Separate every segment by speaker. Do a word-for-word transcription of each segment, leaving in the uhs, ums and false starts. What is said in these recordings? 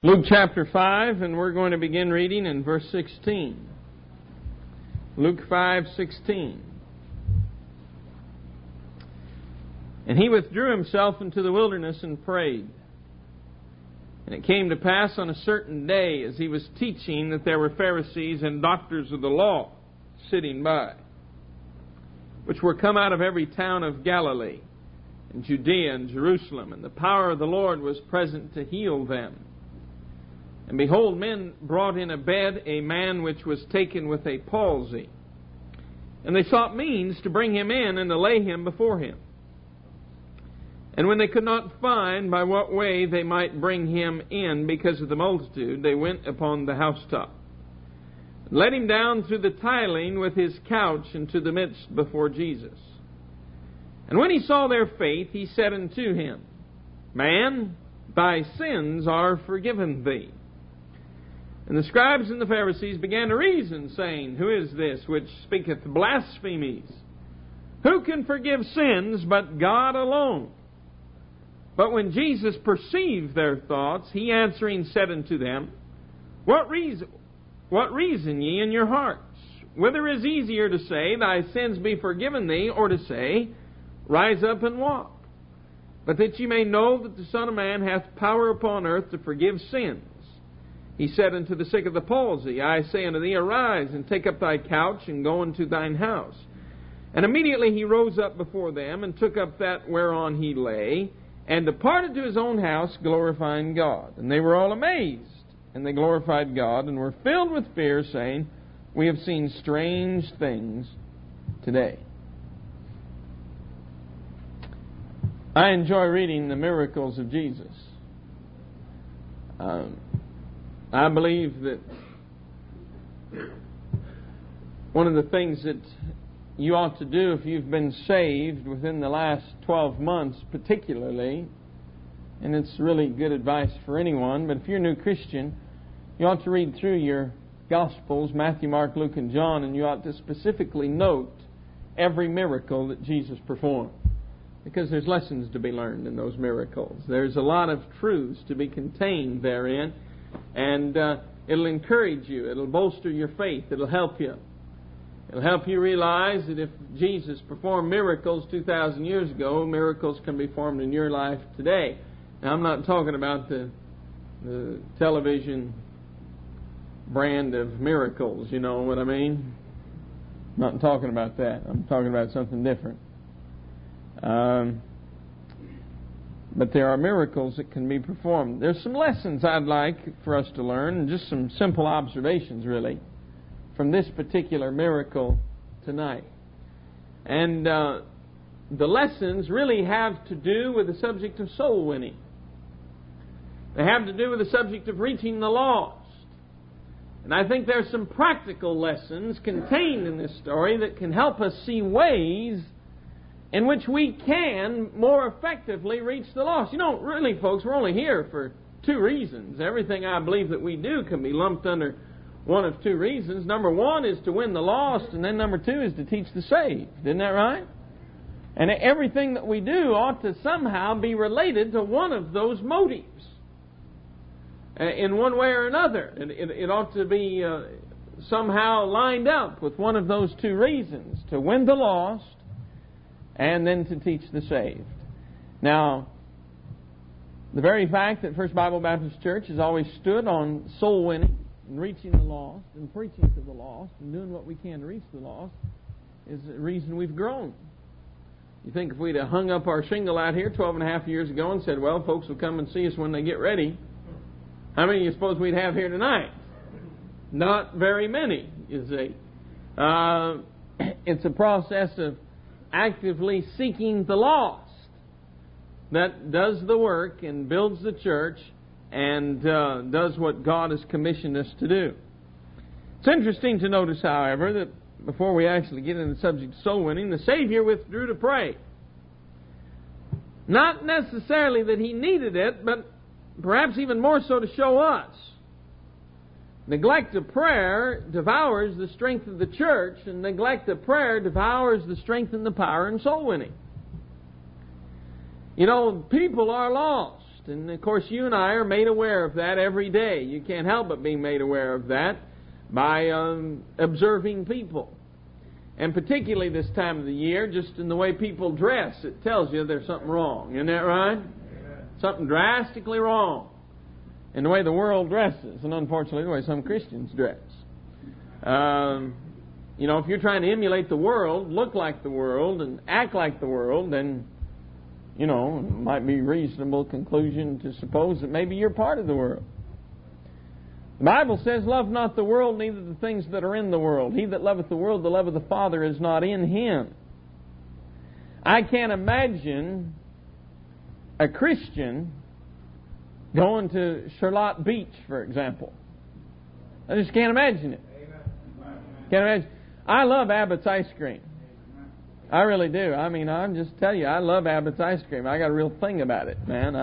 Speaker 1: Luke chapter five, and we're going to begin reading in verse sixteen. Luke five sixteen. And he withdrew himself into the wilderness and prayed. And it came to pass on a certain day, as he was teaching, that there were Pharisees and doctors of the law sitting by, which were come out of every town of Galilee, and Judea and Jerusalem, and the power of the Lord was present to heal them. And behold, men brought in a bed a man which was taken with a palsy. And they sought means to bring him in and to lay him before him. And when they could not find by what way they might bring him in because of the multitude, they went upon the housetop, and let him down through the tiling with his couch into the midst before Jesus. And when he saw their faith, he said unto him, Man, thy sins are forgiven thee. And the scribes and the Pharisees began to reason, saying, Who is this which speaketh blasphemies? Who can forgive sins but God alone? But when Jesus perceived their thoughts, he answering said unto them, What reason, what reason ye in your hearts? Whether is easier to say, Thy sins be forgiven thee, or to say, Rise up and walk? But that ye may know that the Son of Man hath power upon earth to forgive sins. He said unto the sick of the palsy, I say unto thee, Arise, and take up thy couch, and go into thine house. And immediately he rose up before them, and took up that whereon he lay, and departed to his own house, glorifying God. And they were all amazed, and they glorified God, and were filled with fear, saying, We have seen strange things today. I enjoy reading the miracles of Jesus. Um, I believe that one of the things that you ought to do if you've been saved within the last twelve months particularly, and it's really good advice for anyone, but if you're a new Christian, you ought to read through your Gospels, Matthew, Mark, Luke, and John, and you ought to specifically note every miracle that Jesus performed, because there's lessons to be learned in those miracles. There's a lot of truths to be contained therein. And uh, it'll encourage you. It'll bolster your faith. It'll help you. It'll help you realize that if Jesus performed miracles two thousand years ago, miracles can be performed in your life today. Now, I'm not talking about the, the television brand of miracles, you know what I mean? I'm not talking about that. I'm talking about something different. Um... But there are miracles that can be performed. There's some lessons I'd like for us to learn, and just some simple observations, really, from this particular miracle tonight. And uh, the lessons really have to do with the subject of soul winning. They have to do with the subject of reaching the lost. And I think there's some practical lessons contained in this story that can help us see ways in which we can more effectively reach the lost. You know, really, folks, we're only here for two reasons. Everything I believe that we do can be lumped under one of two reasons. Number one is to win the lost, and then number two is to teach the saved. Isn't that right? And everything that we do ought to somehow be related to one of those motives, in one way or another. It, it, it ought to be uh, somehow lined up with one of those two reasons, to win the lost, and then to teach the saved. Now, the very fact that First Bible Baptist Church has always stood on soul winning and reaching the lost and preaching to the lost and doing what we can to reach the lost is the reason we've grown. You think if we'd have hung up our shingle out here twelve and a half years ago and said, well, folks will come and see us when they get ready, how many do you suppose we'd have here tonight? Not very many, you see. Uh, it's a process of actively seeking the lost that does the work and builds the church and uh, does what God has commissioned us to do. It's interesting to notice, however, that before we actually get into the subject of soul winning, the Savior withdrew to pray. Not necessarily that He needed it, but perhaps even more so to show us. Neglect of prayer devours the strength of the church, and neglect of prayer devours the strength and the power in soul winning. You know, people are lost. And, of course, you and I are made aware of that every day. You can't help but be made aware of that by um, observing people. And particularly this time of the year, just in the way people dress, it tells you there's something wrong. Isn't that right? Amen. Something drastically wrong in the way the world dresses, and unfortunately the way some Christians dress. Um, you know, if you're trying to emulate the world, look like the world, and act like the world, then, you know, it might be a reasonable conclusion to suppose that maybe you're part of the world. The Bible says, love not the world, neither the things that are in the world. He that loveth the world, the love of the Father is not in him. I can't imagine a Christian going to Charlotte Beach, for example. I just can't imagine it. Can't imagine. I love Abbott's ice cream. I really do. I mean, I'm just tell you, I love Abbott's ice cream. I got a real thing about it, man.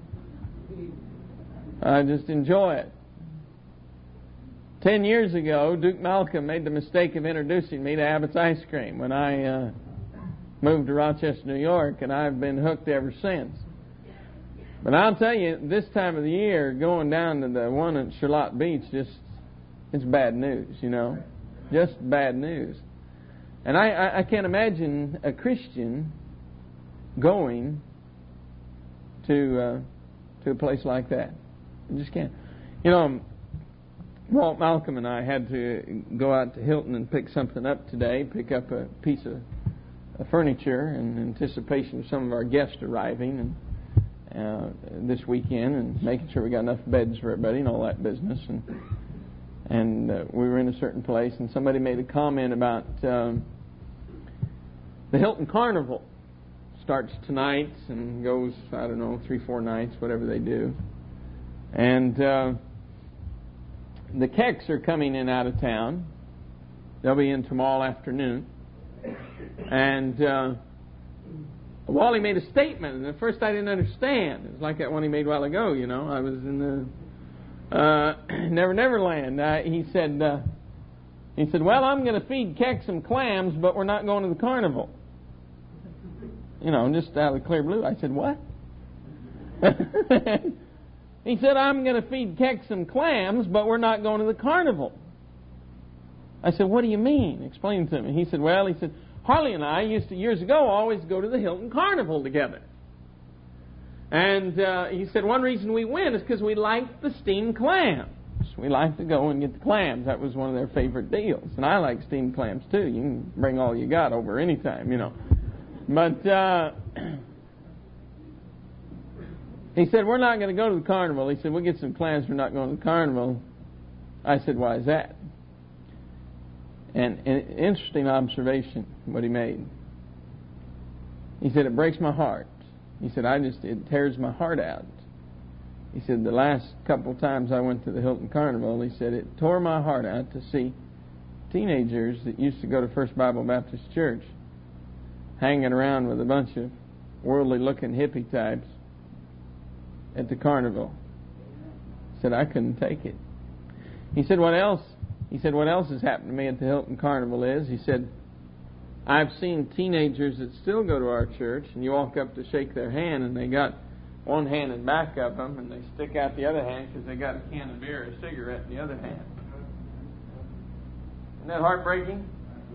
Speaker 1: I, I just enjoy it. Ten years ago, Duke Malcolm made the mistake of introducing me to Abbott's ice cream when I uh, moved to Rochester, New York, and I've been hooked ever since. But I'll tell you, this time of the year, going down to the one at Charlotte Beach, just it's bad news, you know, just bad news. And I, I, I can't imagine a Christian going to uh, to a place like that. I just can't. You know, Walt Malcolm and I had to go out to Hilton and pick something up today, pick up a piece of, of furniture in anticipation of some of our guests arriving and uh, this weekend, and making sure we got enough beds for everybody and all that business. And and uh, we were in a certain place, and somebody made a comment about um, the Hilton Carnival. Starts tonight and goes, I don't know, three, four nights, whatever they do. And Uh, The Kecks are coming in out of town. They'll be in tomorrow afternoon. And uh, Wally made a statement, and at first I didn't understand. It was like that one he made a while ago, you know. I was in the uh, Never Never Land. Uh, he said, uh, he said, well, I'm going to feed Keck some clams, but we're not going to the carnival. You know, just out of the clear blue. I said, what? He said, I'm going to feed Keck some clams, but we're not going to the carnival. I said, what do you mean? Explain it to me. He said, well, he said, Harley and I used to, years ago, always go to the Hilton Carnival together. And uh, he said, one reason we went is because we liked the steamed clams. We like to go and get the clams. That was one of their favorite deals. And I like steamed clams, too. You can bring all you got over anytime, you know. But Uh, he said, we're not going to go to the carnival. He said, we'll get some clams. We're not going to the carnival. I said, why is that? And an interesting observation, what he made. He said, it breaks my heart. He said, I just, it tears my heart out. He said, the last couple of times I went to the Hilton Carnival, he said, it tore my heart out to see teenagers that used to go to First Bible Baptist Church hanging around with a bunch of worldly-looking hippie types at the carnival. He said, I couldn't take it. He said, what else? He said, what else has happened to me at the Hilton Carnival is, he said, I've seen teenagers that still go to our church, and you walk up to shake their hand, and they got one hand in back of them, and they stick out the other hand because they got a can of beer or a cigarette in the other hand. Isn't that heartbreaking?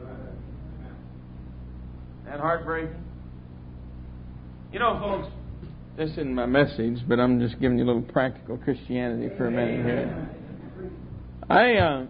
Speaker 1: Isn't that heartbreaking? You know, folks, this isn't my message, but I'm just giving you a little practical Christianity for a minute here. I, uh,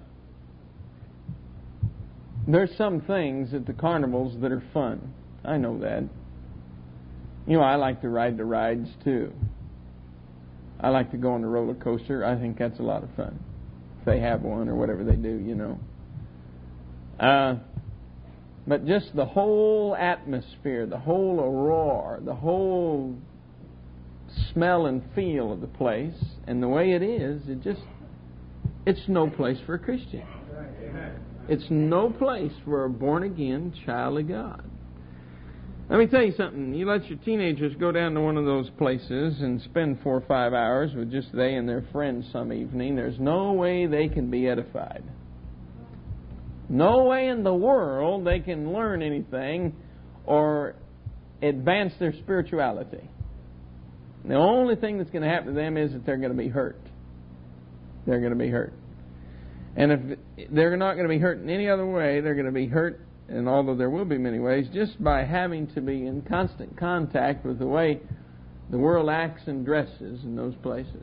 Speaker 1: there's some things at the carnivals that are fun. I know that. You know, I like to ride the rides, too. I like to go on the roller coaster. I think that's a lot of fun. If they have one or whatever they do, you know. Uh, but just the whole atmosphere, the whole aurora, the whole smell and feel of the place and the way it is, it just, it's no place for a Christian. It's no place for a born-again child of God. Let me tell you something. You let your teenagers go down to one of those places and spend four or five hours with just they and their friends some evening, there's no way they can be edified. No way in the world they can learn anything or advance their spirituality. The only thing that's going to happen to them is that they're going to be hurt. They're going to be hurt. And if they're not going to be hurt in any other way, they're going to be hurt, and although there will be many ways, just by having to be in constant contact with the way the world acts and dresses in those places.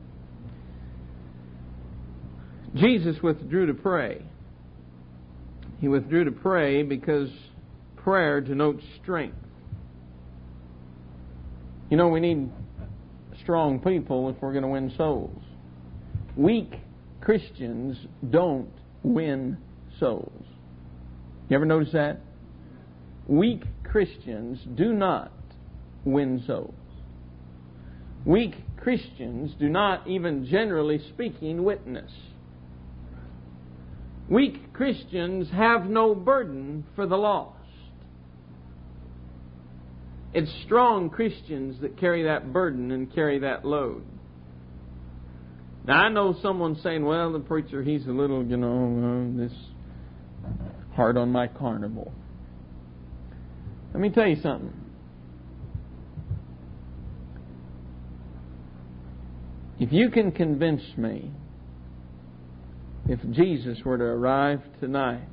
Speaker 1: Jesus withdrew to pray. He withdrew to pray because prayer denotes strength. You know, we need strong people if we're going to win souls. Weak Christians don't win souls. You ever notice that? Weak Christians do not win souls. Weak Christians do not, even generally speaking, witness. Weak Christians have no burden for the lost. It's strong Christians that carry that burden and carry that load. Now, I know someone saying, well, the preacher, he's a little, you know, uh, this hard on my carnival. Let me tell you something. If you can convince me, if Jesus were to arrive tonight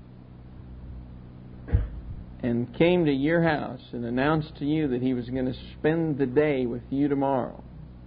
Speaker 1: and came to your house and announced to you that He was going to spend the day with you tomorrow,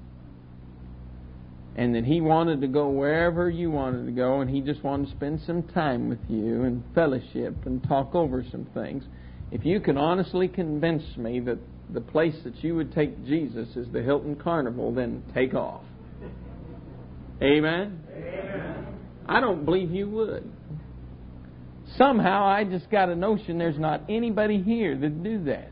Speaker 1: and that He wanted to go wherever you wanted to go, and He just wanted to spend some time with you and fellowship and talk over some things, if you can honestly convince me that the place that you would take Jesus is the Hilton Carnival, then take off. Amen? Amen. I don't believe you would. Somehow I just got a notion there's not anybody here that'd do that.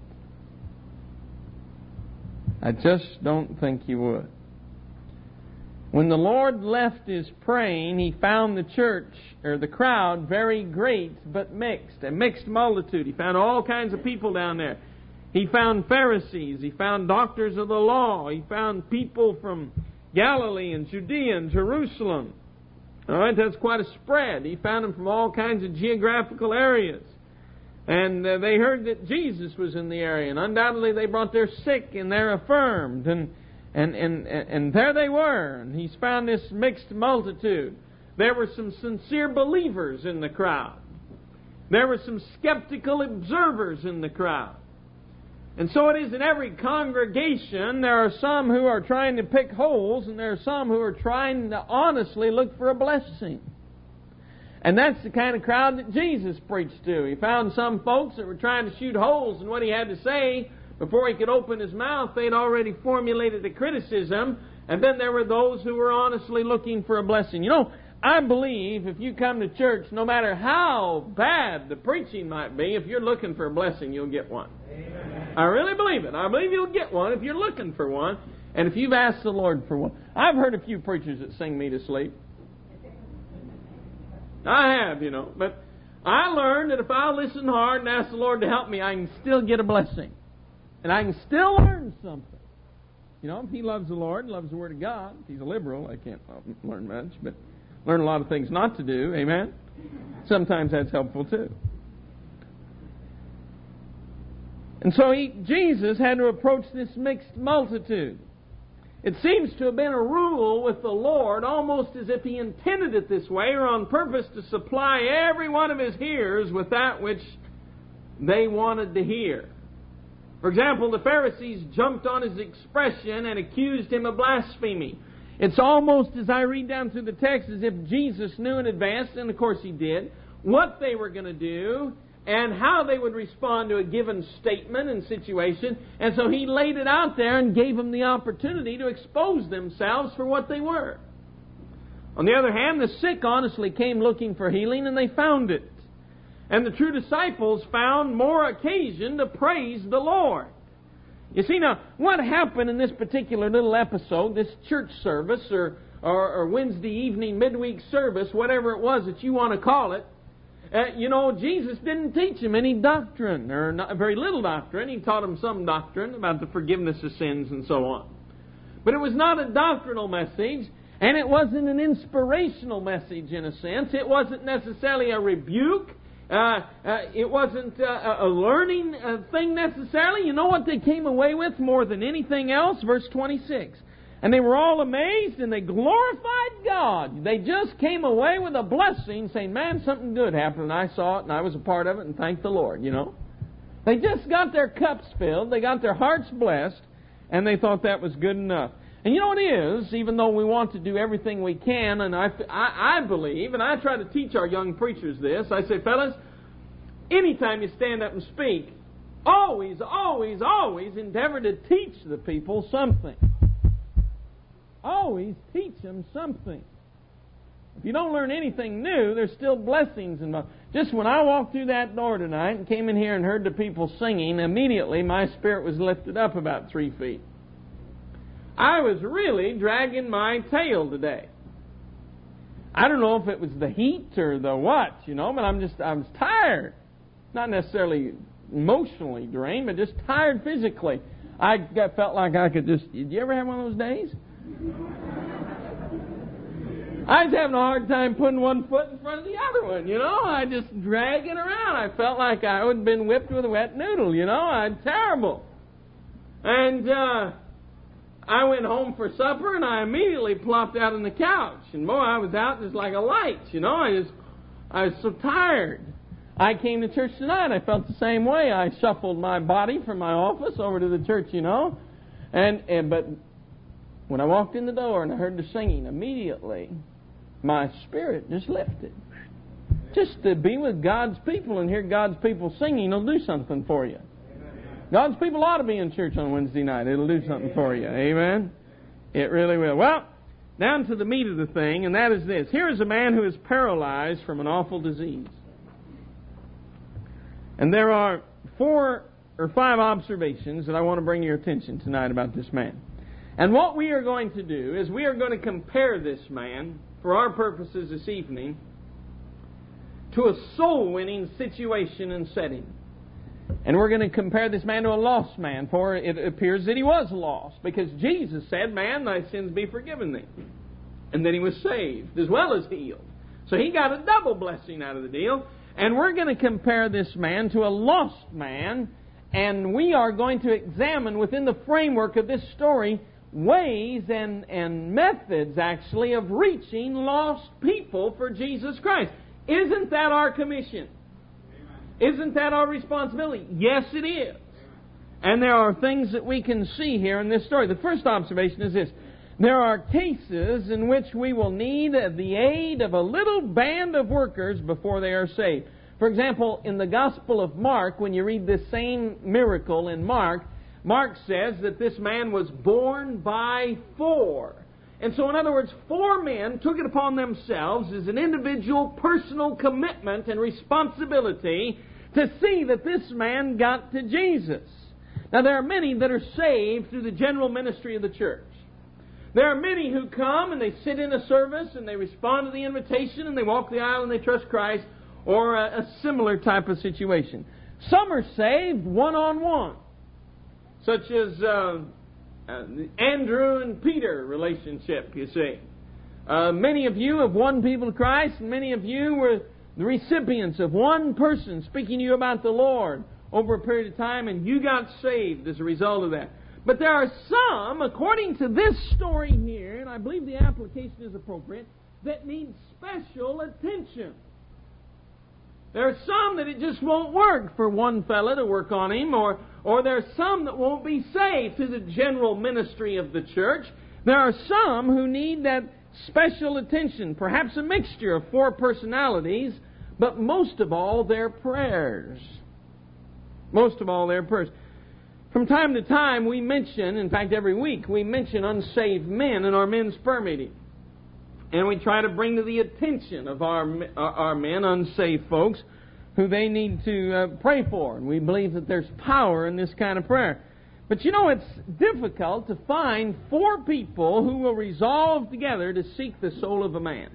Speaker 1: I just don't think you would. When the Lord left His praying, He found the church, or the crowd, very great but mixed. A mixed multitude. He found all kinds of people down there. He found Pharisees. He found doctors of the law. He found people from Galilee and Judea and Jerusalem. All right, that's quite a spread. He found them from all kinds of geographical areas. And uh, they heard that Jesus was in the area. And undoubtedly they brought their sick and they're affirmed. And And, and and there they were. And He's found this mixed multitude. There were some sincere believers in the crowd. There were some skeptical observers in the crowd. And so it is in every congregation. There are some who are trying to pick holes, and there are some who are trying to honestly look for a blessing. And that's the kind of crowd that Jesus preached to. He found some folks that were trying to shoot holes in what He had to say. Before He could open His mouth, they'd already formulated a criticism. And then there were those who were honestly looking for a blessing. You know, I believe if you come to church, no matter how bad the preaching might be, if you're looking for a blessing, you'll get one. Amen. I really believe it. I believe you'll get one if you're looking for one. And if you've asked the Lord for one. I've heard a few preachers that sing me to sleep. I have, you know. But I learned that if I listen hard and ask the Lord to help me, I can still get a blessing. And I can still learn something. You know, if he loves the Lord, loves the Word of God, if he's a liberal, I can't learn much, but learn a lot of things not to do. Amen? Sometimes that's helpful too. And so he, Jesus had to approach this mixed multitude. It seems to have been a rule with the Lord, almost as if He intended it this way, or on purpose to supply every one of His hearers with that which they wanted to hear. For example, the Pharisees jumped on His expression and accused Him of blasphemy. It's almost, as I read down through the text, as if Jesus knew in advance, and of course He did, what they were going to do and how they would respond to a given statement and situation. And so He laid it out there and gave them the opportunity to expose themselves for what they were. On the other hand, the sick honestly came looking for healing, and they found it. And the true disciples found more occasion to praise the Lord. You see, now, what happened in this particular little episode, this church service, or, or, or Wednesday evening midweek service, whatever it was that you want to call it, uh, you know, Jesus didn't teach them any doctrine, or not, very little doctrine. He taught them some doctrine about the forgiveness of sins and so on. But it was not a doctrinal message, and it wasn't an inspirational message in a sense. It wasn't necessarily a rebuke. Uh, uh, it wasn't uh, a learning uh, thing necessarily. You know what they came away with more than anything else? Verse twenty-six. And they were all amazed and they glorified God. They just came away with a blessing saying, man, something good happened and I saw it and I was a part of it and thank the Lord, you know. They just got their cups filled. They got their hearts blessed and they thought that was good enough. And you know what it is, even though we want to do everything we can, and I, I, I believe, and I try to teach our young preachers this, I say, fellas, anytime you stand up and speak, always, always, always endeavor to teach the people something. Always teach them something. If you don't learn anything new, there's still blessings involved. Just when I walked through that door tonight and came in here and heard the people singing, immediately my spirit was lifted up about three feet. I was really dragging my tail today. I don't know if it was the heat or the what, you know, but I'm just, I was tired. Not necessarily emotionally drained, but just tired physically. I got, felt like I could just, did you ever have one of those days? I was having a hard time putting one foot in front of the other one, you know. I just dragging around. I felt like I had been whipped with a wet noodle, you know. I'm terrible. And uh, I went home for supper and I immediately plopped out on the couch. And boy, I was out just like a light, you know. I just, I was so tired. I came to church tonight. I felt the same way. I shuffled my body from my office over to the church, you know. And, and but when I walked in the door and I heard the singing, immediately my spirit just lifted. Just to be with God's people and hear God's people singing will do something for you. God's people ought to be in church on Wednesday night. It'll do something for you. Amen? It really will. Well, down to the meat of the thing, and that is this. Here is a man who is paralyzed from an awful disease. And there are four or five observations that I want to bring your attention tonight about this man. And what we are going to do is we are going to compare this man, for our purposes this evening, to a soul-winning situation and setting. And we're going to compare this man to a lost man, for it appears that he was lost, because Jesus said, man, thy sins be forgiven thee. And then he was saved, as well as healed. So he got a double blessing out of the deal. And we're going to compare this man to a lost man, and we are going to examine within the framework of this story ways and, and methods, actually, of reaching lost people for Jesus Christ. Isn't that our commission? Amen. Isn't that our responsibility? Yes, it is. Amen. And there are things that we can see here in this story. The first observation is this. There are cases in which we will need the aid of a little band of workers before they are saved. For example, in the Gospel of Mark, when you read this same miracle in Mark, Mark says that this man was borne by four. And so, in other words, four men took it upon themselves as an individual personal commitment and responsibility to see that this man got to Jesus. Now, there are many that are saved through the general ministry of the church. There are many who come and they sit in a service and they respond to the invitation and they walk the aisle and they trust Christ, or a, a similar type of situation. Some are saved one-on-one, such as uh, uh, the Andrew and Peter relationship, you see. Uh, many of you have won people to Christ, and many of you were the recipients of one person speaking to you about the Lord over a period of time, and you got saved as a result of that. But there are some, according to this story here, and I believe the application is appropriate, that need special attention. There are some that it just won't work for one fella to work on him, or, or there are some that won't be saved through the general ministry of the church. There are some who need that special attention, perhaps a mixture of four personalities, but most of all, their prayers. Most of all, their prayers. From time to time, we mention, in fact, every week, we mention unsaved men in our men's prayer meeting. And we try to bring to the attention of our our men, unsaved folks, who they need to uh, pray for. And we believe that there's power in this kind of prayer. But you know, it's difficult to find four people who will resolve together to seek the soul of a man.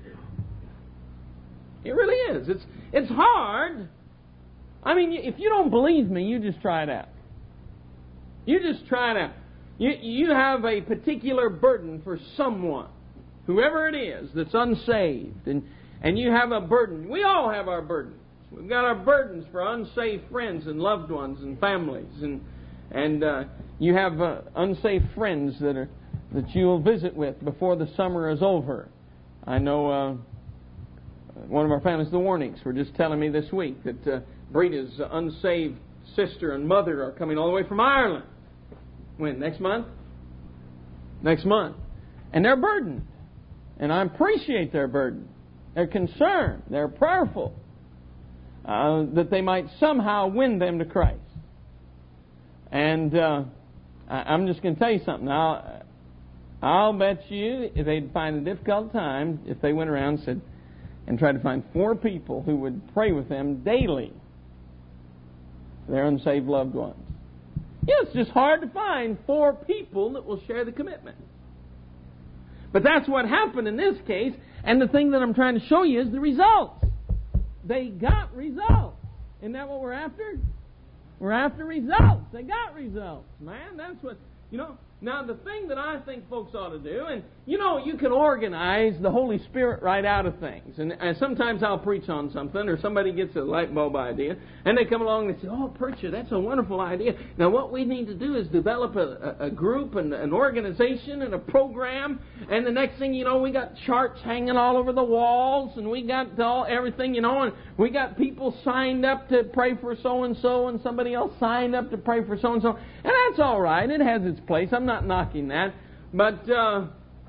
Speaker 1: It really is. It's it's hard. I mean, if you don't believe me, you just try it out. You just try it out. You, you have a particular burden for someone, whoever it is that's unsaved, and, and you have a burden. We all have our burdens. We've got our burdens for unsaved friends and loved ones and families. And and uh, you have uh, unsaved friends that are that you will visit with before the summer is over. I know uh, one of our families, the Warnicks, were just telling me this week that uh, Breda's unsaved sister and mother are coming all the way from Ireland. When? Next month? Next month. And they're burdened. And I appreciate their burden. They're concerned. They're prayerful. Uh, that they might somehow win them to Christ. And uh, I, I'm just going to tell you something. I'll, I'll bet you if they'd find a difficult time if they went around and said and tried to find four people who would pray with them daily for their unsaved loved ones. You know, it's just hard to find four people that will share the commitment. But that's what happened in this case, and the thing that I'm trying to show you is the results. They got results. Isn't that what we're after? We're after results. They got results, man. That's what, you know. Now, the thing that I think folks ought to do, and, you know, you can organize the Holy Spirit right out of things. And, and sometimes I'll preach on something, or somebody gets a light bulb idea, and they come along and they say, oh, preacher, that's a wonderful idea. Now, what we need to do is develop a, a, a group and an organization and a program, and the next thing you know, we got charts hanging all over the walls, and we got all everything, you know, and we got people signed up to pray for so-and-so, and somebody else signed up to pray for so-and-so. And that's all right. It has its place. I'm not knocking that, but uh,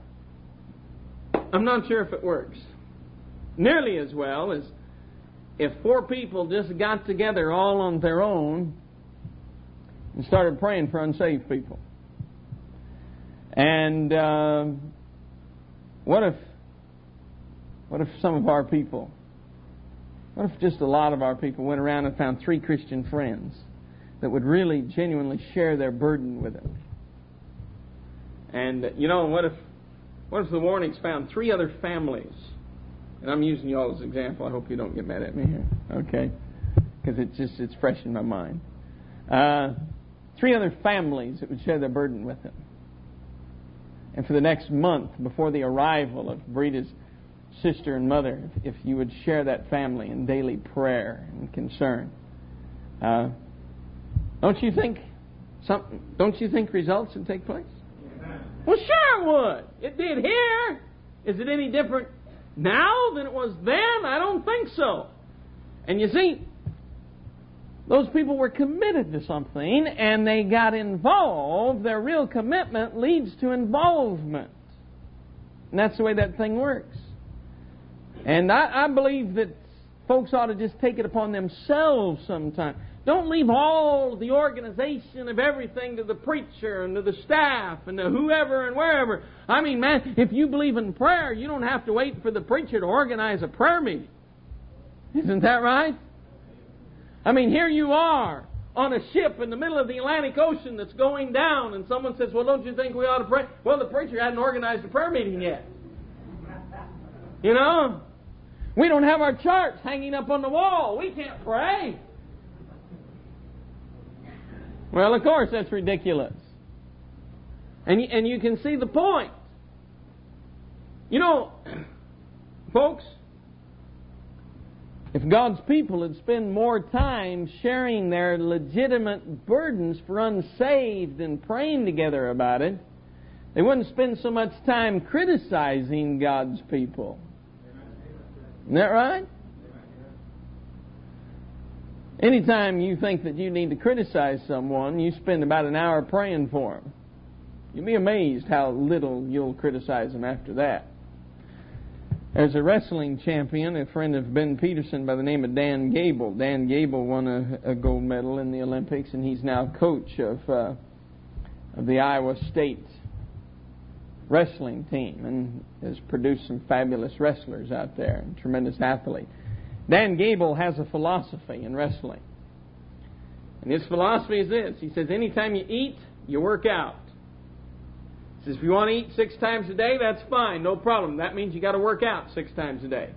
Speaker 1: I'm not sure if it works nearly as well as if four people just got together all on their own and started praying for unsaved people. And uh, what if what if some of our people, what if just a lot of our people went around and found three Christian friends that would really genuinely share their burden with them? And, you know, what if what if the Warnicks found three other families? And I'm using you all as an example. I hope you don't get mad at me here. Okay? Because it's just, it's fresh in my mind. Uh, three other families that would share their burden with them. And for the next month, before the arrival of Breda's sister and mother, if, if you would share that family in daily prayer and concern. Uh, don't you think some, don't you think results would take place? Well, sure it would. It did here. Is it any different now than it was then? I don't think so. And you see, those people were committed to something and they got involved. Their real commitment leads to involvement. And that's the way that thing works. And I, I believe that folks ought to just take it upon themselves sometime. Don't leave all the organization of everything to the preacher and to the staff and to whoever and wherever. I mean, man, if you believe in prayer, you don't have to wait for the preacher to organize a prayer meeting. Isn't that right? I mean, here you are on a ship in the middle of the Atlantic Ocean that's going down, and someone says, well, don't you think we ought to pray? Well, the preacher hadn't organized a prayer meeting yet. You know? We don't have our charts hanging up on the wall. We can't pray. Well, of course, that's ridiculous. And, and you can see the point. You know, folks, if God's people had spent more time sharing their legitimate burdens for unsaved and praying together about it, they wouldn't spend so much time criticizing God's people. Isn't that right? Anytime you think that you need to criticize someone, you spend about an hour praying for them. You'll be amazed how little you'll criticize them after that. There's a wrestling champion, a friend of Ben Peterson by the name of Dan Gable. Dan Gable won a, a gold medal in the Olympics, and he's now coach of, uh, of the Iowa State wrestling team and has produced some fabulous wrestlers out there, a tremendous athlete. Dan Gable has a philosophy in wrestling. And his philosophy is this. He says, anytime you eat, you work out. He says, if you want to eat six times a day, that's fine, no problem. That means you got to work out six times a day.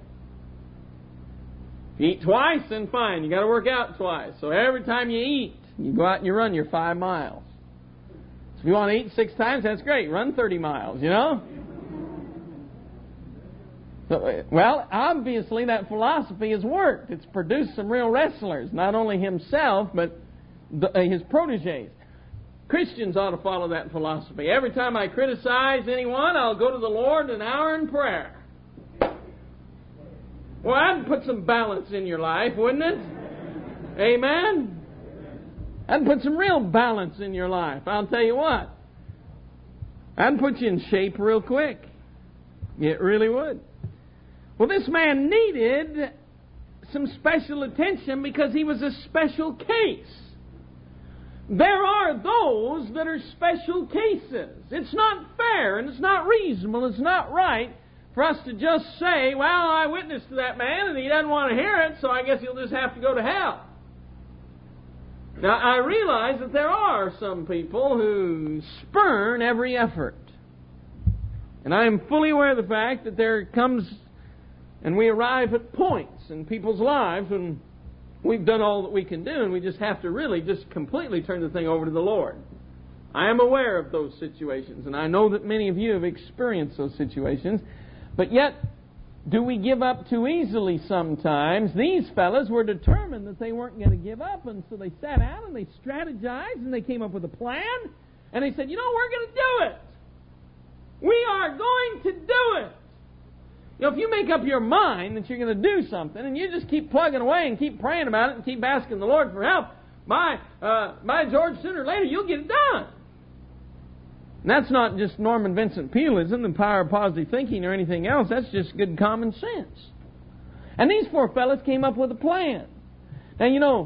Speaker 1: If you eat twice, then fine, you got to work out twice. So every time you eat, you go out and you run your five miles. So if you want to eat six times, that's great. Run thirty miles, you know? So, well, obviously that philosophy has worked. It's produced some real wrestlers, not only himself, but the, uh, his protégés. Christians ought to follow that philosophy. Every time I criticize anyone, I'll go to the Lord an hour in prayer. Well, that'd put some balance in your life, wouldn't it? Amen? That'd put some real balance in your life. I'll tell you what. That'd put you in shape real quick. It really would. Well, this man needed some special attention because he was a special case. There are those that are special cases. It's not fair and it's not reasonable, it's not right for us to just say, well, I witnessed to that man and he doesn't want to hear it, so I guess he'll just have to go to hell. Now, I realize that there are some people who spurn every effort. And I am fully aware of the fact that there comes, and we arrive at points in people's lives when we've done all that we can do, and we just have to really just completely turn the thing over to the Lord. I am aware of those situations, and I know that many of you have experienced those situations. But yet, do we give up too easily sometimes? These fellas were determined that they weren't going to give up, and so they sat out and they strategized and they came up with a plan, and they said, you know, we're going to do it. We are going to do it. You know, if you make up your mind that you're going to do something and you just keep plugging away and keep praying about it and keep asking the Lord for help, by, uh, by George, sooner or later, you'll get it done. And that's not just Norman Vincent Pealeism, the power of positive thinking, or anything else. That's just good common sense. And these four fellas came up with a plan. Now, you know,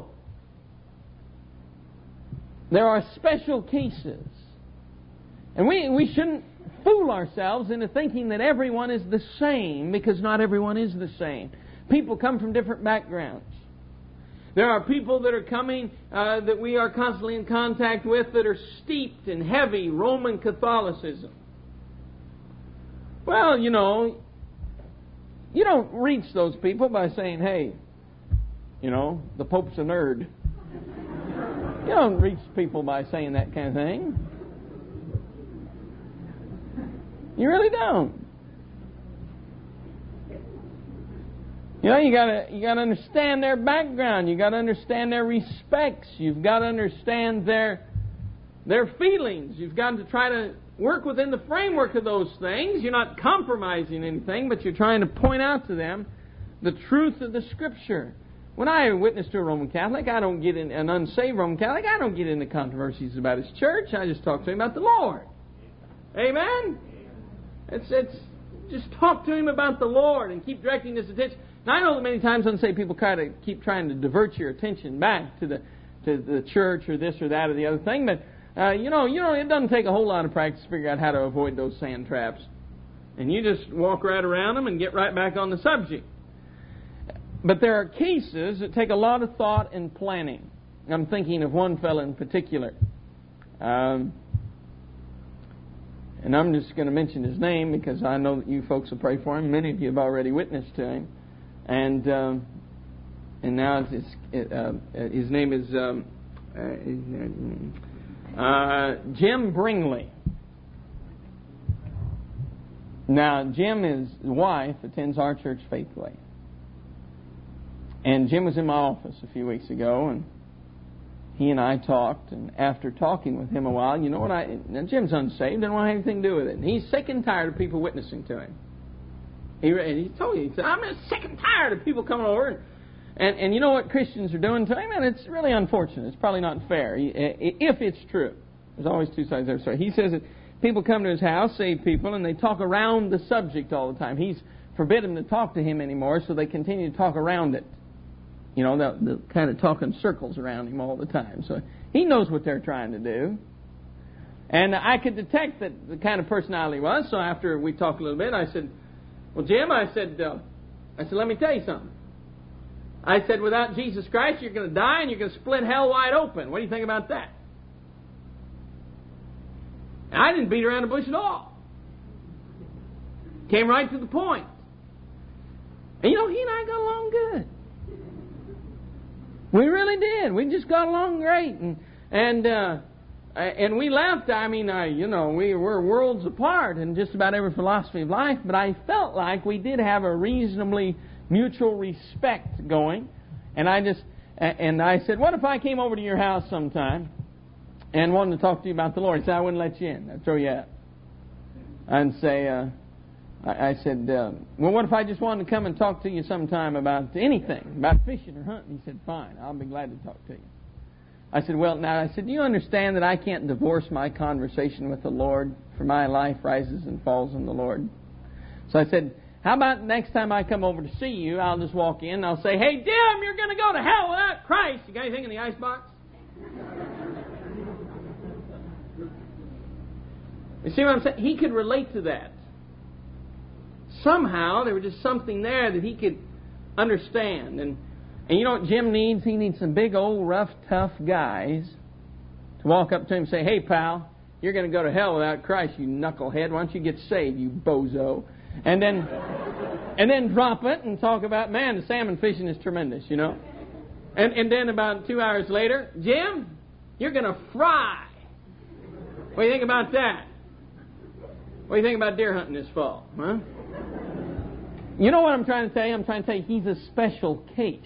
Speaker 1: there are special cases. And we, we shouldn't fool ourselves into thinking that everyone is the same, because not everyone is the same. People come from different backgrounds. There are people that are coming uh, that we are constantly in contact with that are steeped in heavy Roman Catholicism. Well, you know, you don't reach those people by saying, hey, you know, the Pope's a nerd. You don't reach people by saying that kind of thing. You really don't. You know, you gotta you gotta understand their background. You gotta understand their respects. You've got to understand their their feelings. You've got to try to work within the framework of those things. You're not compromising anything, but you're trying to point out to them the truth of the Scripture. When I witness to a Roman Catholic, I don't get in an unsaved Roman Catholic. I don't get into controversies about his church. I just talk to him about the Lord. Amen. It's it's just talk to him about the Lord and keep directing his attention. Now, I know that many times unsaved people try to keep trying to divert your attention back to the to the church or this or that or the other thing, but uh, you know, you know, it doesn't take a whole lot of practice to figure out how to avoid those sand traps, and you just walk right around them and get right back on the subject. But there are cases that take a lot of thought and planning. I'm thinking of one fellow in particular. Um, And I'm just going to mention his name because I know that you folks will pray for him. Many of you have already witnessed to him. And um, and now it's, it's, uh, his name is um, uh, uh, Jim Bringley. Now, Jim, his wife, attends our church faithfully. And Jim was in my office a few weeks ago, and he and I talked, and after talking with him a while, you know what, I now Jim's unsaved, doesn't want to have anything to do with it. And he's sick and tired of people witnessing to him. He, and he told you, he said, I'm just sick and tired of people coming over. And, and, and you know what Christians are doing to him? And it's really unfortunate. It's probably not fair, if it's true. There's always two sides to every story. He says that people come to his house, saved people, and they talk around the subject all the time. He's forbidden them to talk to him anymore, so they continue to talk around it. You know, they'll, they'll kind of talk in circles around him all the time. So he knows what they're trying to do. And I could detect that the kind of personality he was. So after we talked a little bit, I said, well, Jim, I said, uh, I said, let me tell you something. I said, without Jesus Christ, you're going to die and you're going to split hell wide open. What do you think about that? And I didn't beat around the bush at all. Came right to the point. And you know, he and I got along good. We really did. We just got along great. And and uh, and we left, I mean, I, you know, we were worlds apart in just about every philosophy of life, but I felt like we did have a reasonably mutual respect going. And I just, and I said, what if I came over to your house sometime and wanted to talk to you about the Lord? He said, I wouldn't let you in. I'd throw you out. And say, uh, I, I said, uh, well, what if I just wanted to come and talk to you sometime about anything, about fishing or hunting? He said, fine, I'll be glad to talk to you. I said, well, now, I said, do you understand that I can't divorce my conversation with the Lord, for my life rises and falls in the Lord? So I said, how about next time I come over to see you, I'll just walk in and I'll say, hey, Dim, you're going to go to hell without Christ. You got anything in the icebox? You see what I'm saying? He could relate to that. Somehow, there was just something there that he could understand. And And you know what Jim needs? He needs some big old rough, tough guys to walk up to him and say, hey, pal, you're going to go to hell without Christ, you knucklehead. Why don't you get saved, you bozo? And then and then drop it and talk about, man, the salmon fishing is tremendous, you know. And, and then about two hours later, Jim, you're going to fry. What do you think about that? What do you think about deer hunting this fall? Huh? You know what I'm trying to tell you? I'm trying to tell you he's a special case.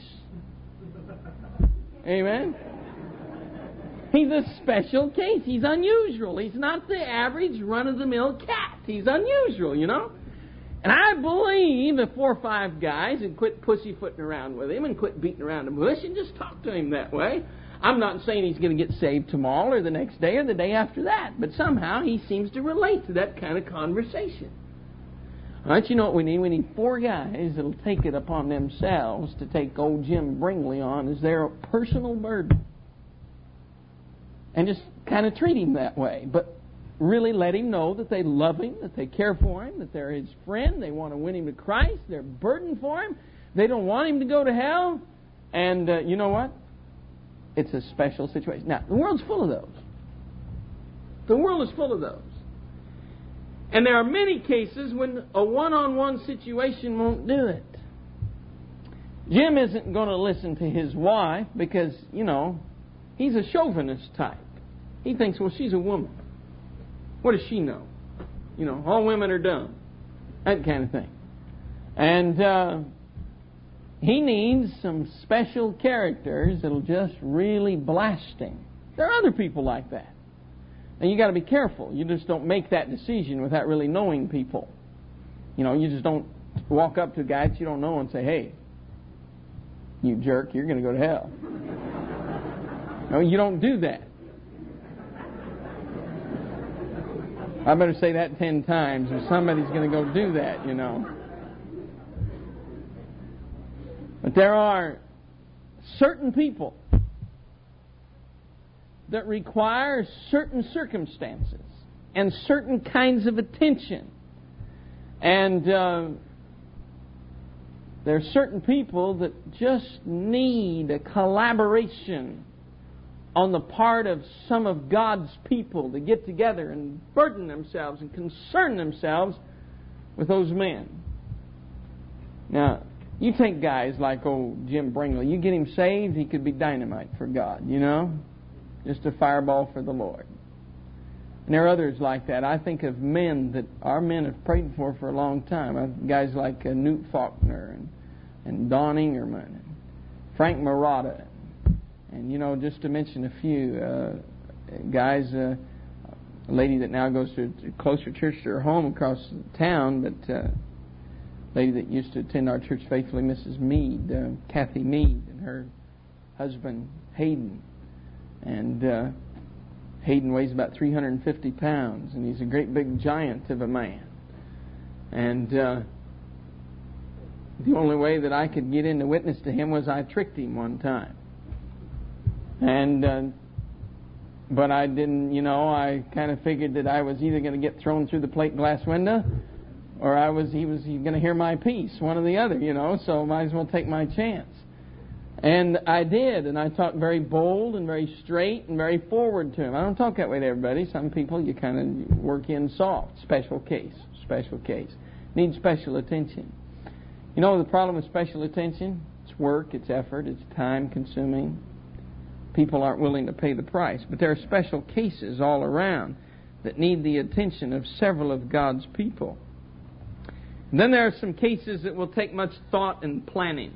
Speaker 1: Amen? He's a special case. He's unusual. He's not the average run-of-the-mill cat. He's unusual, you know? And I believe if four or five guys would quit pussyfooting around with him and quit beating around the bush and just talk to him that way. I'm not saying he's going to get saved tomorrow or the next day or the day after that, but somehow he seems to relate to that kind of conversation. All right, you know what we need? We need four guys that'll take it upon themselves to take old Jim Bringley on as their personal burden. And just kind of treat him that way. But really let him know that they love him, that they care for him, that they're his friend, they want to win him to Christ, they're burdened for him, they don't want him to go to hell. And uh, you know what? It's a special situation. Now, the world's full of those. The world is full of those. And there are many cases when a one-on-one situation won't do it. Jim isn't going to listen to his wife because, you know, he's a chauvinist type. He thinks, well, she's a woman. What does she know? You know, all women are dumb. That kind of thing. And uh, he needs some special characters that'll just really blast him. There are other people like that. And you got to be careful. You just don't make that decision without really knowing people. You know, you just don't walk up to a guy that you don't know and say, hey, you jerk, you're going to go to hell. No, you don't do that. I better say that ten times or somebody's going to go do that, you know. But there are certain people that require certain circumstances and certain kinds of attention. And uh, there are certain people that just need a collaboration on the part of some of God's people to get together and burden themselves and concern themselves with those men. Now, you take guys like old Jim Bringley, you get him saved, he could be dynamite for God, you know? Just a fireball for the Lord. And there are others like that. I think of men that our men have prayed for for a long time. Guys like uh, Newt Faulkner and, and Don Ingerman and Frank Marotta. And, you know, just to mention a few, uh, guys, uh, a lady that now goes to a closer church to her home across town, but uh, a lady that used to attend our church faithfully, Missus Mead, uh, Kathy Mead, and her husband, Hayden. And uh, Hayden weighs about three hundred fifty pounds, and he's a great big giant of a man. And uh, the only way that I could get in to witness to him was I tricked him one time. And uh, but I didn't, you know, I kind of figured that I was either going to get thrown through the plate glass window, or I was he was going to hear my piece, one or the other, you know. So might as well take my chance. And I did, and I talked very bold and very straight and very forward to him. I don't talk that way to everybody. Some people you kind of work in soft. Special case, special case. Need special attention. You know the problem with special attention? It's work, it's effort, it's time consuming. people aren't willing to pay the price. But there are special cases all around that need the attention of several of God's people. And then there are some cases that will take much thought and planning.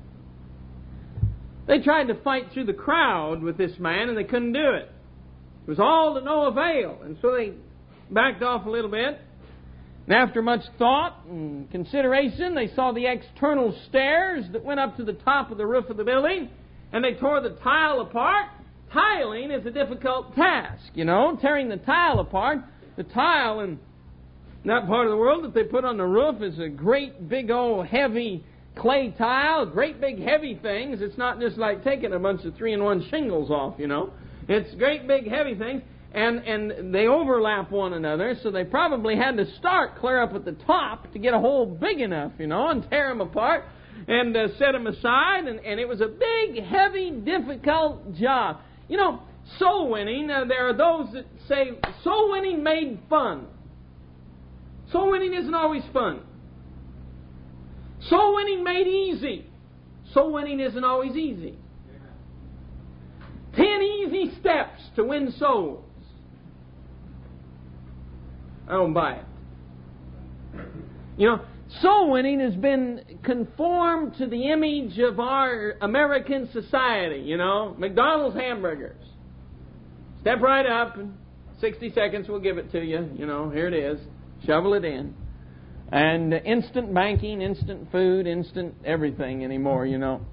Speaker 1: They tried to fight through the crowd with this man, and they couldn't do it. It was all to no avail. And so they backed off a little bit. And after much thought and consideration, they saw the external stairs that went up to the top of the roof of the building, and they tore the tile apart. Tiling is a difficult task, you know, tearing the tile apart. The tile in that part of the world that they put on the roof is a great big old heavy clay tile, great big heavy things. It's not just like taking a bunch of three-in-one shingles off, you know. It's great big heavy things, and, and they overlap one another, so they probably had to start clear up at the top to get a hole big enough, you know, and tear them apart and uh, set them aside, and, and it was a big, heavy, difficult job. You know, soul winning, uh, there are those that say soul winning made fun. Soul winning isn't always fun. Soul winning made easy. Soul winning isn't always easy. Ten easy steps to win souls. I don't buy it. You know, soul winning has been conformed to the image of our American society, you know. McDonald's hamburgers. Step right up, and sixty seconds will give it to you. You know, here it is. Shovel it in. And instant banking, instant food, instant everything anymore, you know.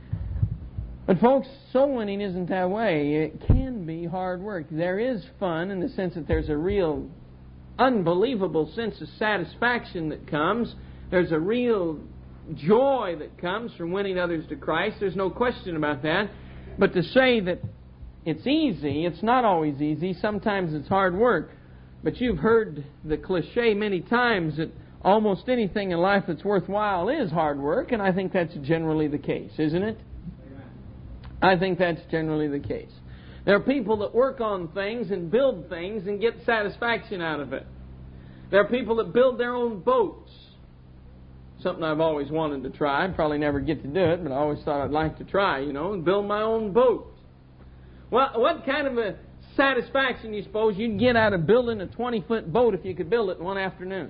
Speaker 1: But folks, soul winning isn't that way. It can be hard work. There is fun in the sense that there's a real unbelievable sense of satisfaction that comes. There's a real joy that comes from winning others to Christ. There's no question about that. But to say that it's easy, it's not always easy. Sometimes it's hard work. But you've heard the cliche many times that almost anything in life that's worthwhile is hard work, and I think that's generally the case, isn't it? Amen. I think that's generally the case. There are people that work on things and build things and get satisfaction out of it. There are people that build their own boats. Something I've always wanted to try. Probably never get to do it, but I always thought I'd like to try, you know, and build my own boat. Well, what kind of a satisfaction do you suppose you'd get out of building a twenty-foot boat if you could build it in one afternoon?